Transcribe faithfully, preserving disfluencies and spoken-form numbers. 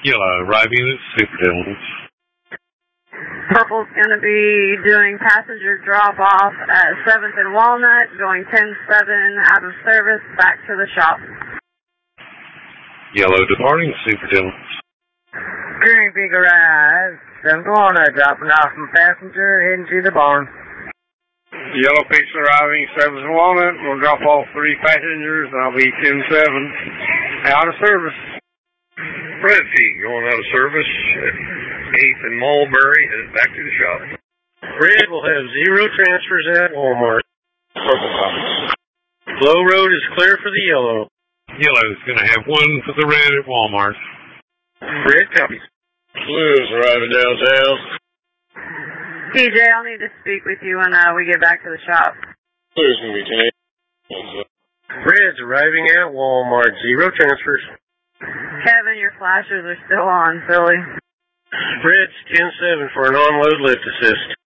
Yellow, arriving at Super Dillons. Purple's going to be doing passenger drop-off at seventh and Walnut, going ten seven out of service, back to the shop. Yellow, departing Super Dillons. Green Peak arrives, seventh and Walnut, dropping off some passenger, heading to the barn. Yellow Peak's arriving, seventh and Walnut. We'll drop off three passengers, and I'll be ten seven out of service. Red Peak going out of service at eighth and Mulberry, and back to the shop. Red will have zero transfers at Walmart. Low Road is clear for the Yellow. Yellow's going to have one for the Red at Walmart. Red copies. Blue's arriving downtown. T J, I'll need to speak with you when uh, we get back to the shop. Blue's going to be ten. Red's arriving at Walmart. Zero transfers. Kevin, your flashers are still on, Philly. Red's ten seven for an on-load lift assist.